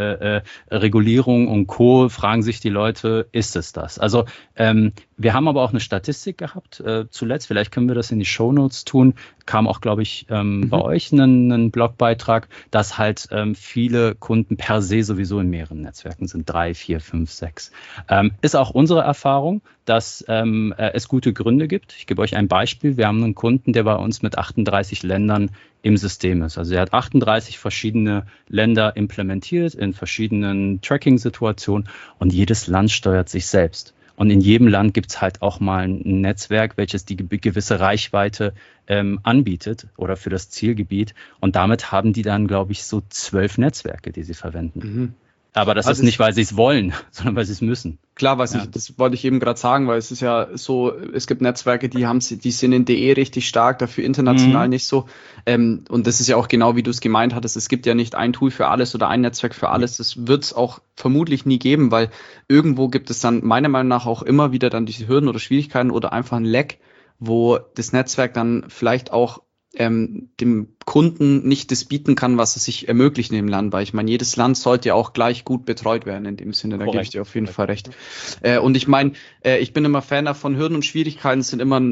Regulierung und Co. fragen sich die Leute, ist es das? Also wir haben aber auch eine Statistik gehabt zuletzt, vielleicht können wir das in die Shownotes tun, kam auch, glaube ich, bei euch einen Blogbeitrag, dass halt viele Kunden per se sowieso in mehreren Netzwerken sind, 3, 4, 5, 6. Ist auch unsere Erfahrung, dass es gute Gründe gibt. Ich gebe euch ein Beispiel. Wir haben einen Kunden, der bei uns mit 38 Ländern im System ist. Also er hat 38 verschiedene Länder implementiert in verschiedenen Tracking-Situationen und jedes Land steuert sich selbst. Und in jedem Land gibt es halt auch mal ein Netzwerk, welches die gewisse Reichweite anbietet oder für das Zielgebiet. Und damit haben die dann, glaube ich, so 12 Netzwerke, die sie verwenden. Mhm. Aber das ist nicht, weil sie es wollen, sondern weil sie es müssen. Klar, das wollte ich eben gerade sagen, weil es ist ja so, es gibt Netzwerke, die sind in DE richtig stark, dafür international nicht so. Und das ist ja auch genau, wie du es gemeint hattest, es gibt ja nicht ein Tool für alles oder ein Netzwerk für alles. Das wird es auch vermutlich nie geben, weil irgendwo gibt es dann meiner Meinung nach auch immer wieder dann diese Hürden oder Schwierigkeiten oder einfach ein Lag, wo das Netzwerk dann vielleicht auch dem Kunden nicht das bieten kann, was er sich ermöglicht in dem Land, weil ich meine, jedes Land sollte ja auch gleich gut betreut werden in dem Sinne, da gebe ich dir auf jeden Fall recht. Und ich meine, ich bin immer Fan davon, Hürden und Schwierigkeiten sind immer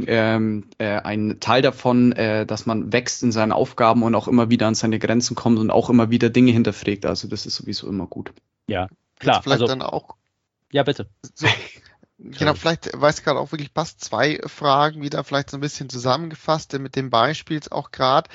ein Teil davon, dass man wächst in seinen Aufgaben und auch immer wieder an seine Grenzen kommt und auch immer wieder Dinge hinterfragt, also das ist sowieso immer gut. Ja, klar. Jetzt vielleicht dann auch. Ja, bitte. So. Genau, vielleicht, weiß ich gerade auch wirklich passt, 2 Fragen wieder vielleicht so ein bisschen zusammengefasst mit dem Beispiel auch gerade.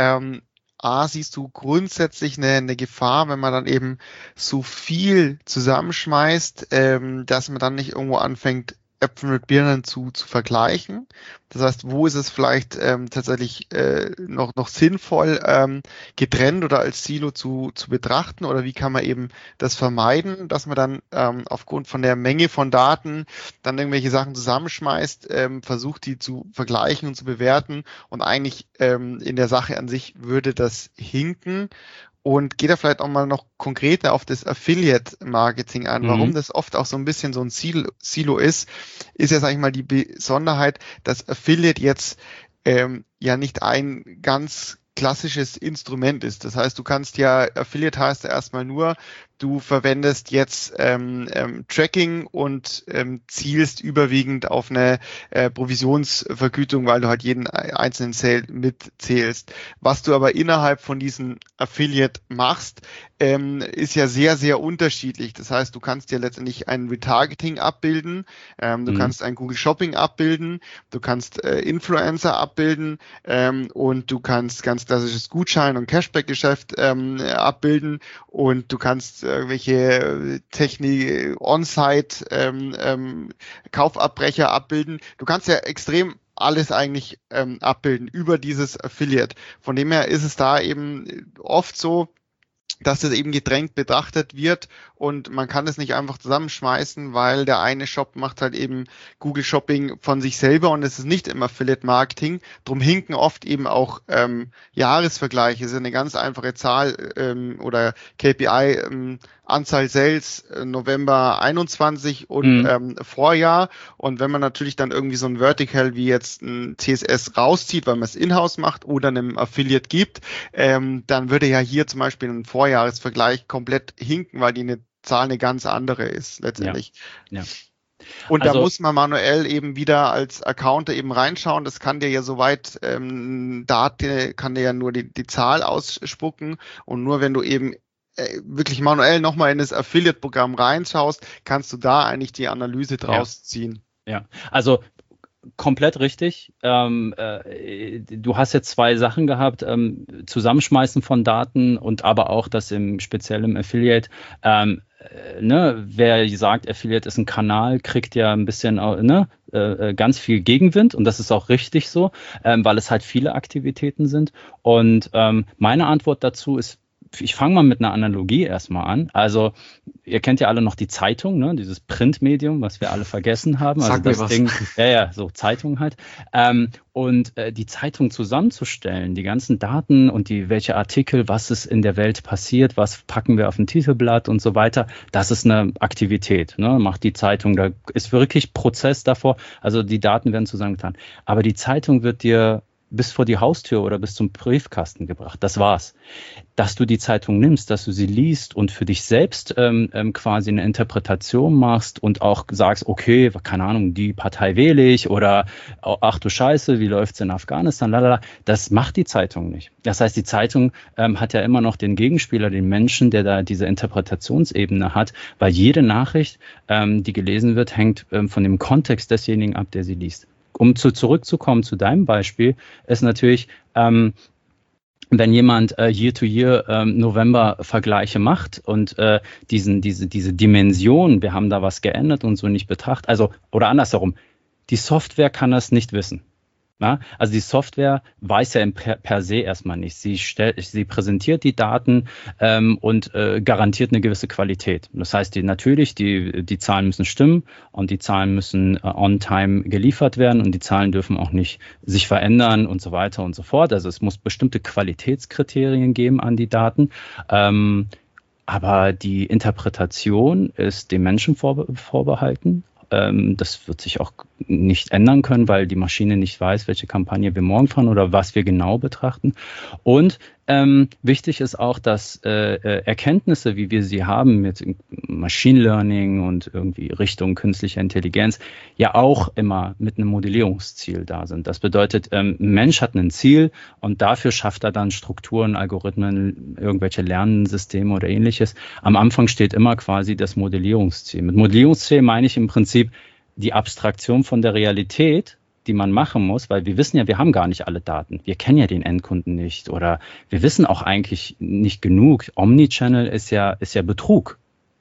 Siehst du grundsätzlich eine Gefahr, wenn man dann eben so viel zusammenschmeißt, dass man dann nicht irgendwo anfängt, Äpfel mit Birnen zu vergleichen? Das heißt, wo ist es vielleicht tatsächlich noch sinnvoll, getrennt oder als Silo zu betrachten, oder wie kann man eben das vermeiden, dass man dann aufgrund von der Menge von Daten dann irgendwelche Sachen zusammenschmeißt, versucht die zu vergleichen und zu bewerten, und eigentlich in der Sache an sich würde das hinken. Und geht da vielleicht auch mal noch konkreter auf das Affiliate-Marketing ein. Warum das oft auch so ein bisschen so ein Silo ist ja, sag ich mal, die Besonderheit, dass Affiliate jetzt ja nicht ein ganz klassisches Instrument ist. Das heißt, du kannst ja, Affiliate heißt ja erstmal nur, du verwendest jetzt Tracking und zielst überwiegend auf eine Provisionsvergütung, weil du halt jeden einzelnen Sale mitzählst. Was du aber innerhalb von diesem Affiliate machst, ist ja sehr, sehr unterschiedlich. Das heißt, du kannst ja letztendlich ein Retargeting abbilden, du kannst ein Google Shopping abbilden, du kannst Influencer abbilden und du kannst ganz klassisches Gutschein- und Cashback-Geschäft abbilden, und du kannst irgendwelche Technik, On-Site, Kaufabbrecher abbilden. Du kannst ja extrem alles eigentlich abbilden über dieses Affiliate. Von dem her ist es da eben oft so, dass das eben getrennt betrachtet wird und man kann es nicht einfach zusammenschmeißen, weil der eine Shop macht halt eben Google Shopping von sich selber und es ist nicht im Affiliate Marketing. Drum hinken oft eben auch Jahresvergleiche. Das ist eine ganz einfache Zahl oder KPI, Anzahl Sales November 21 und Vorjahr. Und wenn man natürlich dann irgendwie so ein Vertical wie jetzt ein CSS rauszieht, weil man es in-house macht oder einem Affiliate gibt, dann würde ja hier zum Beispiel ein Vorjahresvergleich komplett hinken, weil die Zahl eine ganz andere ist letztendlich. Ja. Und also, da muss man manuell eben wieder als Accounter eben reinschauen. Das kann dir ja soweit, Daten kann dir ja nur die Zahl ausspucken, und nur wenn du eben wirklich manuell nochmal in das Affiliate-Programm reinschaust, kannst du da eigentlich die Analyse draus ziehen. Ja, also komplett richtig. Du hast jetzt zwei Sachen gehabt, Zusammenschmeißen von Daten und aber auch das speziell im Affiliate. Wer sagt, Affiliate ist ein Kanal, kriegt ja ein bisschen ganz viel Gegenwind und das ist auch richtig so, weil es halt viele Aktivitäten sind. Und meine Antwort dazu ist, ich fange mal mit einer Analogie erstmal an. Also ihr kennt ja alle noch die Zeitung, ne? Dieses Printmedium, was wir alle vergessen haben. Also das Ding, so Zeitung halt. Die Zeitung zusammenzustellen, die ganzen Daten und welche Artikel, was ist in der Welt passiert, was packen wir auf ein Titelblatt und so weiter, das ist eine Aktivität, ne? Macht die Zeitung, da ist wirklich Prozess davor. Also die Daten werden zusammengetan. Aber die Zeitung wird dir bis vor die Haustür oder bis zum Briefkasten gebracht. Das war's. Dass du die Zeitung nimmst, dass du sie liest und für dich selbst quasi eine Interpretation machst und auch sagst, okay, keine Ahnung, die Partei wähle ich oder ach du Scheiße, wie läuft's in Afghanistan, lalala, das macht die Zeitung nicht. Das heißt, die Zeitung hat ja immer noch den Gegenspieler, den Menschen, der da diese Interpretationsebene hat, weil jede Nachricht, die gelesen wird, hängt von dem Kontext desjenigen ab, der sie liest. Um zurückzukommen zu deinem Beispiel, ist natürlich, wenn jemand Year-to-Year November-Vergleiche macht und diese Dimension, wir haben da was geändert und so nicht betrachtet, also oder andersherum, die Software kann das nicht wissen. Ja, also die Software weiß ja per se erstmal nicht. Sie präsentiert die Daten und garantiert eine gewisse Qualität. Das heißt, die Zahlen müssen stimmen und die Zahlen müssen on-time geliefert werden und die Zahlen dürfen auch nicht sich verändern und so weiter und so fort. Also es muss bestimmte Qualitätskriterien geben an die Daten. Aber die Interpretation ist dem Menschen vorbehalten. Das wird sich auch nicht ändern können, weil die Maschine nicht weiß, welche Kampagne wir morgen fahren oder was wir genau betrachten. Und wichtig ist auch, dass Erkenntnisse, wie wir sie haben mit Machine Learning und irgendwie Richtung künstliche Intelligenz, ja auch immer mit einem Modellierungsziel da sind. Das bedeutet, ein Mensch hat ein Ziel und dafür schafft er dann Strukturen, Algorithmen, irgendwelche Lernsysteme oder ähnliches. Am Anfang steht immer quasi das Modellierungsziel. Mit Modellierungsziel meine ich im Prinzip die Abstraktion von der Realität, die man machen muss, weil wir wissen ja, wir haben gar nicht alle Daten. Wir kennen ja den Endkunden nicht oder wir wissen auch eigentlich nicht genug. Omnichannel ist ja Betrug.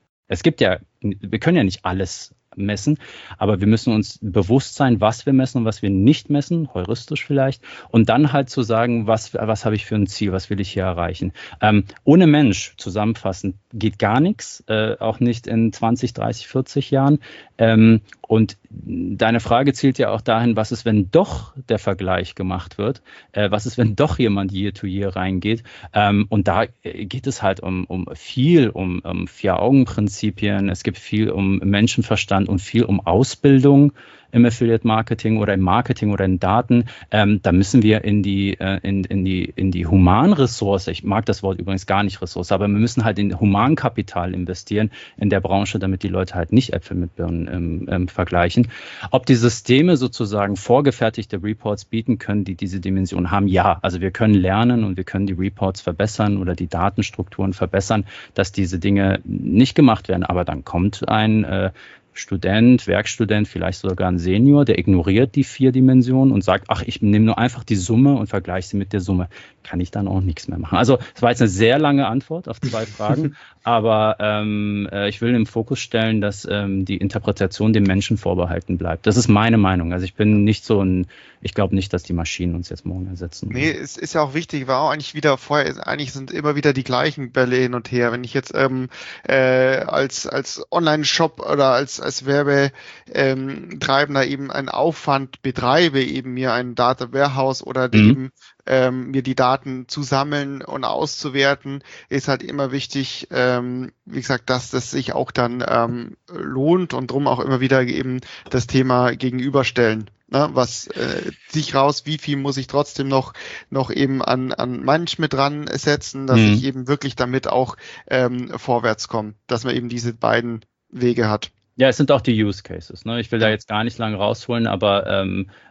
Wir können ja nicht alles messen, aber wir müssen uns bewusst sein, was wir messen und was wir nicht messen, heuristisch vielleicht, und dann halt zu sagen, was habe ich für ein Ziel, was will ich hier erreichen. Ohne Mensch, zusammenfassend, geht gar nichts, auch nicht in 20, 30, 40 Jahren. Und deine Frage zielt ja auch dahin, was ist, wenn doch der Vergleich gemacht wird? Was ist, wenn doch jemand Year-to-Year reingeht? Und da geht es halt um Vier-Augen-Prinzipien. Es gibt viel um Menschenverstand und viel um Ausbildung im Affiliate-Marketing oder im Marketing oder in Daten. Da müssen wir in die Humanressource, ich mag das Wort übrigens gar nicht Ressource, aber wir müssen halt in Humankapital investieren in der Branche, damit die Leute halt nicht Äpfel mit Birnen vergleichen. Ob die Systeme sozusagen vorgefertigte Reports bieten können, die diese Dimension haben, ja. Also wir können lernen und wir können die Reports verbessern oder die Datenstrukturen verbessern, dass diese Dinge nicht gemacht werden. Aber dann kommt ein Student, Werkstudent, vielleicht sogar ein Senior, der ignoriert die 4 Dimensionen und sagt, ach, ich nehme nur einfach die Summe und vergleiche sie mit der Summe. Kann ich dann auch nichts mehr machen. Also es war jetzt eine sehr lange Antwort auf 2 Fragen, aber ich will im Fokus stellen, dass die Interpretation dem Menschen vorbehalten bleibt. Das ist meine Meinung. Also ich bin nicht ich glaube nicht, dass die Maschinen uns jetzt morgen ersetzen. Nee, es ist ja auch wichtig, war auch eigentlich sind immer wieder die gleichen Bälle hin und her. Wenn ich jetzt als Online-Shop oder als Werbetreibender eben einen Aufwand betreibe, eben mir ein Data Warehouse oder eben mir die Daten zu sammeln und auszuwerten, ist halt immer wichtig, wie gesagt, dass das sich auch dann lohnt und drum auch immer wieder eben das Thema gegenüberstellen. Ne, was sich raus, wie viel muss ich trotzdem noch eben an Mensch mit dran setzen, dass ich eben wirklich damit auch vorwärts komme, dass man eben diese beiden Wege hat. Ja, es sind auch die Use Cases. Ne? Ich will da jetzt gar nicht lange rausholen, aber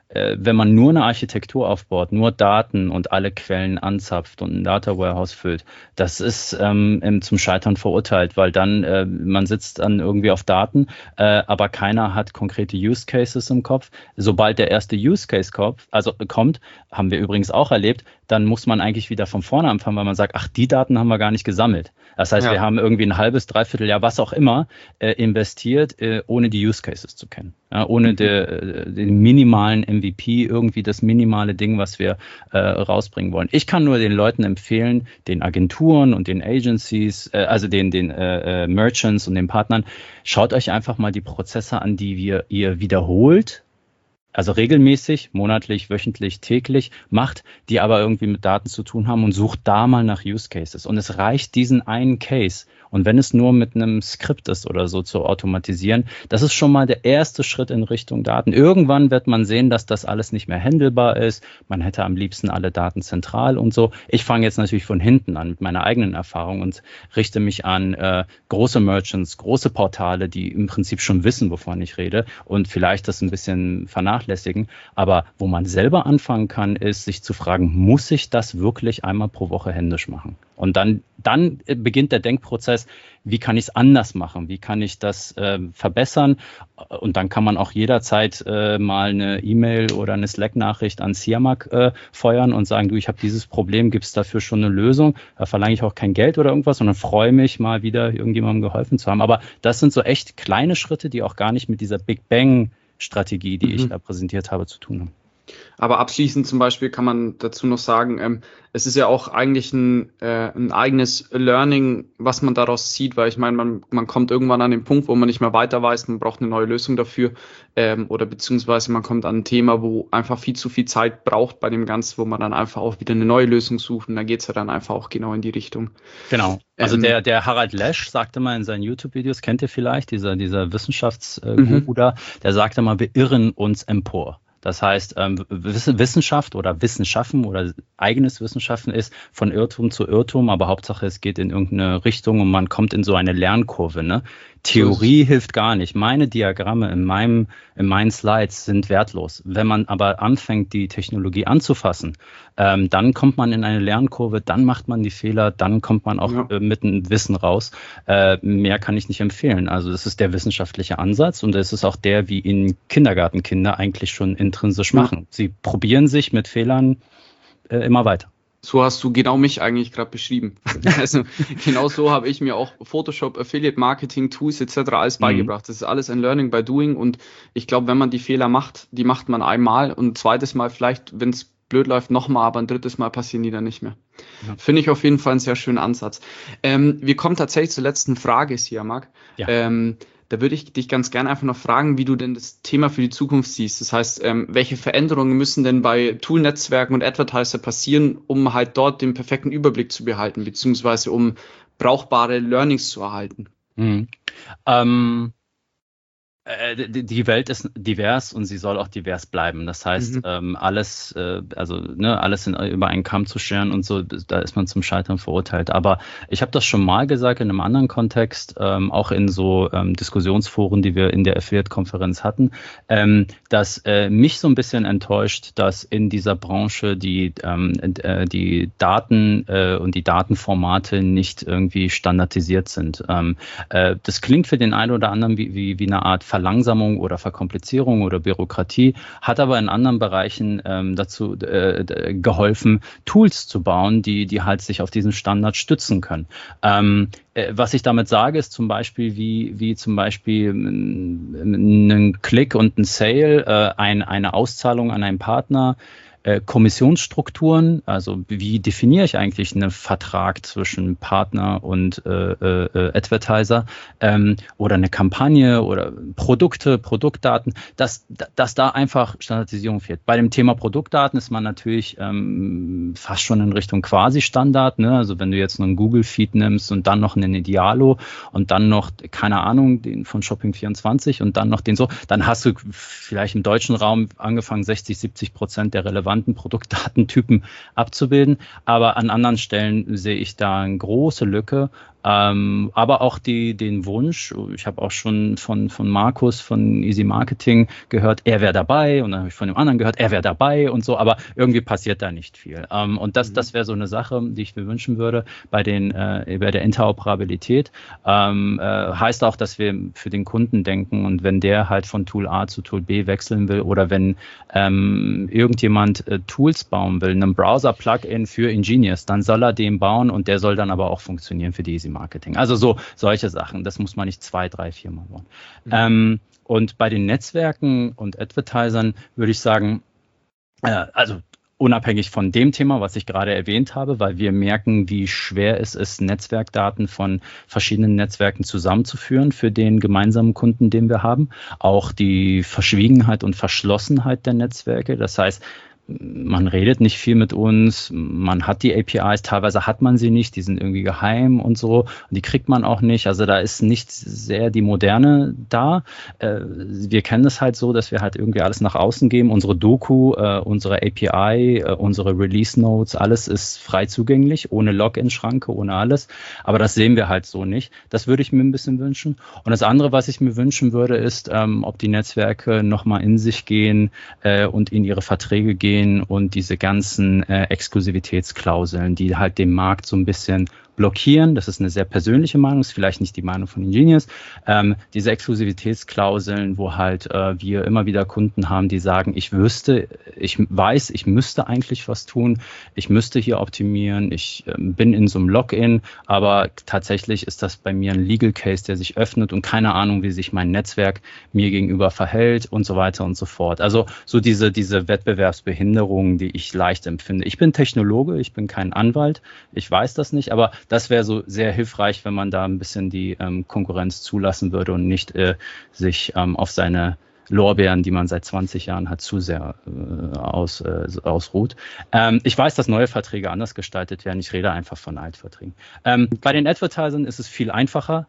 wenn man nur eine Architektur aufbaut, nur Daten und alle Quellen anzapft und ein Data Warehouse füllt, das ist zum Scheitern verurteilt, weil dann man sitzt dann irgendwie auf Daten, aber keiner hat konkrete Use Cases im Kopf. Sobald der erste Use Case kommt, haben wir übrigens auch erlebt, dann muss man eigentlich wieder von vorne anfangen, weil man sagt, ach, die Daten haben wir gar nicht gesammelt. Das heißt, wir haben irgendwie ein halbes, dreiviertel Jahr, was auch immer, investiert, ohne die Use Cases zu kennen. Ja, ohne den minimalen MVP, irgendwie das minimale Ding, was wir rausbringen wollen. Ich kann nur den Leuten empfehlen, den Agenturen und den Agencies, also den Merchants und den Partnern, schaut euch einfach mal die Prozesse an, die ihr wiederholt, also regelmäßig, monatlich, wöchentlich, täglich macht, die aber irgendwie mit Daten zu tun haben und sucht da mal nach Use Cases. Und es reicht diesen einen Case. Und wenn es nur mit einem Skript ist oder so zu automatisieren, das ist schon mal der erste Schritt in Richtung Daten. Irgendwann wird man sehen, dass das alles nicht mehr handelbar ist. Man hätte am liebsten alle Daten zentral und so. Ich fange jetzt natürlich von hinten an mit meiner eigenen Erfahrung und richte mich an große Merchants, große Portale, die im Prinzip schon wissen, wovon ich rede und vielleicht das ein bisschen vernachlässigen. Aber wo man selber anfangen kann, ist, sich zu fragen, muss ich das wirklich einmal pro Woche händisch machen? Und dann beginnt der Denkprozess, wie kann ich es anders machen? Wie kann ich das verbessern? Und dann kann man auch jederzeit mal eine E-Mail oder eine Slack-Nachricht an Siamak feuern und sagen, du, ich habe dieses Problem, gibt es dafür schon eine Lösung? Da verlange ich auch kein Geld oder irgendwas, sondern freue mich mal wieder, irgendjemandem geholfen zu haben. Aber das sind so echt kleine Schritte, die auch gar nicht mit dieser Big Bang-Strategie, die ich da präsentiert habe, zu tun haben. Aber abschließend zum Beispiel kann man dazu noch sagen, es ist ja auch eigentlich ein eigenes Learning, was man daraus zieht, weil ich meine, man kommt irgendwann an den Punkt, wo man nicht mehr weiter weiß, man braucht eine neue Lösung dafür oder beziehungsweise man kommt an ein Thema, wo einfach viel zu viel Zeit braucht bei dem Ganzen, wo man dann einfach auch wieder eine neue Lösung sucht und da geht's ja dann einfach auch genau in die Richtung. Genau, also der Harald Lesch sagte mal in seinen YouTube-Videos, kennt ihr vielleicht, dieser Wissenschaftsguru da, der sagte mal, wir irren uns empor. Das heißt, Wissenschaft oder Wissenschaften oder eigenes Wissenschaften ist von Irrtum zu Irrtum, aber Hauptsache es geht in irgendeine Richtung und man kommt in so eine Lernkurve, ne? Theorie hilft gar nicht. Meine Diagramme in meinen Slides sind wertlos. Wenn man aber anfängt, die Technologie anzufassen, dann kommt man in eine Lernkurve, dann macht man die Fehler, dann kommt man auch mit einem Wissen raus. Mehr kann ich nicht empfehlen. Also das ist der wissenschaftliche Ansatz und es ist auch der, wie ihn Kindergartenkinder eigentlich schon intrinsisch machen. Sie probieren sich mit Fehlern immer weiter. So hast du genau mich eigentlich gerade beschrieben. Also genau so habe ich mir auch Photoshop, Affiliate Marketing, Tools etc. alles beigebracht. Das ist alles ein Learning by Doing und ich glaube, wenn man die Fehler macht, die macht man einmal und ein zweites Mal vielleicht, wenn es blöd läuft, nochmal, aber ein drittes Mal passieren die dann nicht mehr. Ja. Finde ich auf jeden Fall einen sehr schönen Ansatz. Wir kommen tatsächlich zur letzten Frage, Siamak. Ja. Da würde ich dich ganz gerne einfach noch fragen, wie du denn das Thema für die Zukunft siehst. Das heißt, welche Veränderungen müssen denn bei Tool-Netzwerken und Advertiser passieren, um halt dort den perfekten Überblick zu behalten, beziehungsweise um brauchbare Learnings zu erhalten? Die Welt ist divers und sie soll auch divers bleiben. Das heißt, alles über einen Kamm zu scheren und so, da ist man zum Scheitern verurteilt. Aber ich habe das schon mal gesagt in einem anderen Kontext, auch in so Diskussionsforen, die wir in der Affiliate-Konferenz hatten, dass mich so ein bisschen enttäuscht, dass in dieser Branche die Daten und die Datenformate nicht irgendwie standardisiert sind. Das klingt für den einen oder anderen wie eine Art Verlangsamung oder Verkomplizierung oder Bürokratie, hat aber in anderen Bereichen dazu geholfen, Tools zu bauen, die halt sich auf diesen Standard stützen können. Was ich damit sage, ist zum Beispiel, wie zum Beispiel ein Klick und ein Sale, eine Auszahlung an einen Partner, Kommissionsstrukturen, also wie definiere ich eigentlich einen Vertrag zwischen Partner und Advertiser oder eine Kampagne oder Produktdaten, dass da einfach Standardisierung fehlt. Bei dem Thema Produktdaten ist man natürlich fast schon in Richtung Quasi-Standard, ne? Also wenn du jetzt einen Google-Feed nimmst und dann noch einen Idealo und dann noch, keine Ahnung, den von Shopping24 und dann noch den so, dann hast du vielleicht im deutschen Raum angefangen 60-70% der relevanten Produktdatentypen abzubilden, aber an anderen Stellen sehe ich da eine große Lücke Aber auch den Wunsch, ich habe auch schon von Markus von Easy Marketing gehört, er wäre dabei, und dann habe ich von dem anderen gehört, er wäre dabei und so, aber irgendwie passiert da nicht viel. Und das wäre so eine Sache, die ich mir wünschen würde bei der Interoperabilität. Heißt auch, dass wir für den Kunden denken, und wenn der halt von Tool A zu Tool B wechseln will, oder wenn irgendjemand Tools bauen will, einen Browser-Plugin für Engineers, dann soll er den bauen, und der soll dann aber auch funktionieren für die Easy Marketing. Also solche Sachen, das muss man nicht 2, 3, 4 Mal bauen. Und bei den Netzwerken und Advertisern würde ich sagen, also unabhängig von dem Thema, was ich gerade erwähnt habe, weil wir merken, wie schwer es ist, Netzwerkdaten von verschiedenen Netzwerken zusammenzuführen für den gemeinsamen Kunden, den wir haben. Auch die Verschwiegenheit und Verschlossenheit der Netzwerke. Das heißt, man redet nicht viel mit uns, man hat die APIs, teilweise hat man sie nicht, die sind irgendwie geheim und so, und die kriegt man auch nicht, also da ist nicht sehr die Moderne da. Wir kennen es halt so, dass wir halt irgendwie alles nach außen geben, unsere Doku, unsere API, unsere Release Notes, alles ist frei zugänglich, ohne Login-Schranke, ohne alles, aber das sehen wir halt so nicht. Das würde ich mir ein bisschen wünschen. Und das andere, was ich mir wünschen würde, ist, ob die Netzwerke nochmal in sich gehen und in ihre Verträge gehen und diese ganzen Exklusivitätsklauseln, die halt den Markt so ein bisschen blockieren. Das ist eine sehr persönliche Meinung, ist vielleicht nicht die Meinung von Engineers. Diese Exklusivitätsklauseln, wo halt wir immer wieder Kunden haben, die sagen, ich müsste eigentlich was tun, ich müsste hier optimieren, ich bin in so einem Login, aber tatsächlich ist das bei mir ein Legal Case, der sich öffnet, und keine Ahnung, wie sich mein Netzwerk mir gegenüber verhält und so weiter und so fort. Also so diese Wettbewerbsbehinderungen, die ich leicht empfinde. Ich bin Technologe, ich bin kein Anwalt, ich weiß das nicht, aber das wäre so sehr hilfreich, wenn man da ein bisschen die Konkurrenz zulassen würde und nicht sich auf seine Lorbeeren, die man seit 20 Jahren hat, zu sehr ausruht. Ich weiß, dass neue Verträge anders gestaltet werden. Ich rede einfach von Altverträgen. Bei den Advertisern ist es viel einfacher.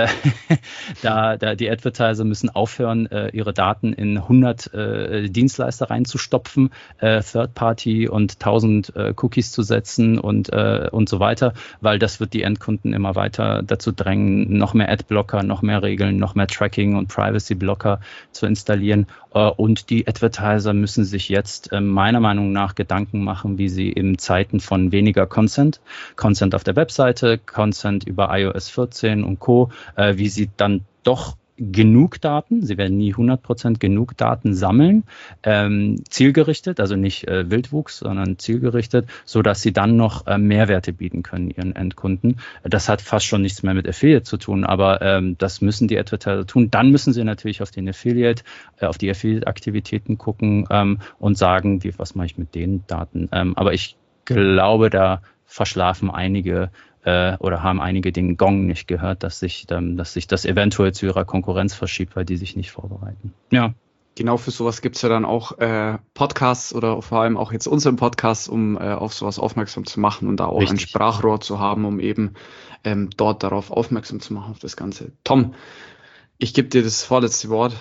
Da die Advertiser müssen aufhören, ihre Daten in 100 Dienstleister reinzustopfen, Third-Party und 1000 Cookies zu setzen und so weiter, weil das wird die Endkunden immer weiter dazu drängen, noch mehr Adblocker, noch mehr Regeln, noch mehr Tracking und Privacy-Blocker zu installieren. Und die Advertiser müssen sich jetzt meiner Meinung nach Gedanken machen, wie sie in Zeiten von weniger Consent auf der Webseite, Consent über iOS 14 und Co., wie sie dann doch genug Daten, sie werden nie 100% genug Daten sammeln, zielgerichtet, also nicht Wildwuchs, sondern zielgerichtet, so dass sie dann noch Mehrwerte bieten können ihren Endkunden. Das hat fast schon nichts mehr mit Affiliate zu tun, aber das müssen die Advertiser tun. Dann müssen sie natürlich auf die Affiliate-Aktivitäten gucken und sagen, was mache ich mit den Daten. Aber ich glaube, da verschlafen einige oder haben einige den Gong nicht gehört, dass sich das eventuell zu ihrer Konkurrenz verschiebt, weil die sich nicht vorbereiten. Ja. Genau, für sowas gibt's ja dann auch Podcasts oder vor allem auch jetzt unseren Podcast, um auf sowas aufmerksam zu machen und da auch ein Sprachrohr zu haben, um eben dort darauf aufmerksam zu machen, auf das Ganze. Tom, ich gebe dir das vorletzte Wort.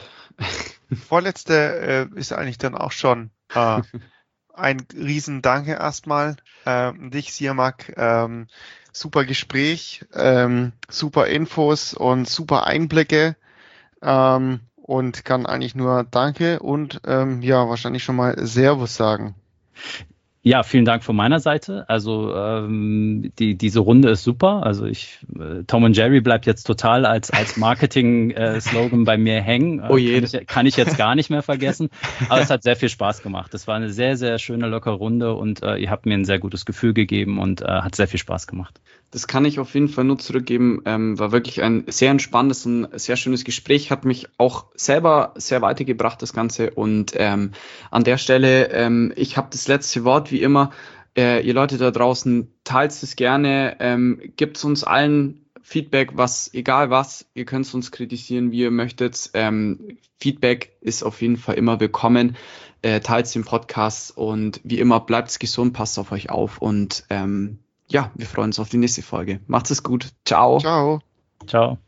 Vorletzte ist eigentlich dann auch schon ein riesen Danke erstmal dich, Siamak. Super Gespräch, super Infos und super Einblicke und kann eigentlich nur Danke und wahrscheinlich schon mal Servus sagen. Ja, vielen Dank von meiner Seite. Also diese Runde ist super. Also Tom und Jerry bleibt jetzt total als Marketing-Slogan bei mir hängen. Oh je. Kann ich jetzt gar nicht mehr vergessen. Aber es hat sehr viel Spaß gemacht. Es war eine sehr, sehr schöne, lockere Runde und ihr habt mir ein sehr gutes Gefühl gegeben und hat sehr viel Spaß gemacht. Das kann ich auf jeden Fall nur zurückgeben. War wirklich ein sehr entspanntes und sehr schönes Gespräch. Hat mich auch selber sehr weitergebracht, das Ganze. Und an der Stelle, ich habe das letzte Wort wie immer. Ihr Leute da draußen, teilt es gerne. Gebt uns allen Feedback, egal was. Ihr könnt uns kritisieren, wie ihr möchtet. Feedback ist auf jeden Fall immer willkommen. Teilt den Podcast und wie immer, bleibt gesund, passt auf euch auf und wir freuen uns auf die nächste Folge. Macht's es gut. Ciao. Ciao. Ciao.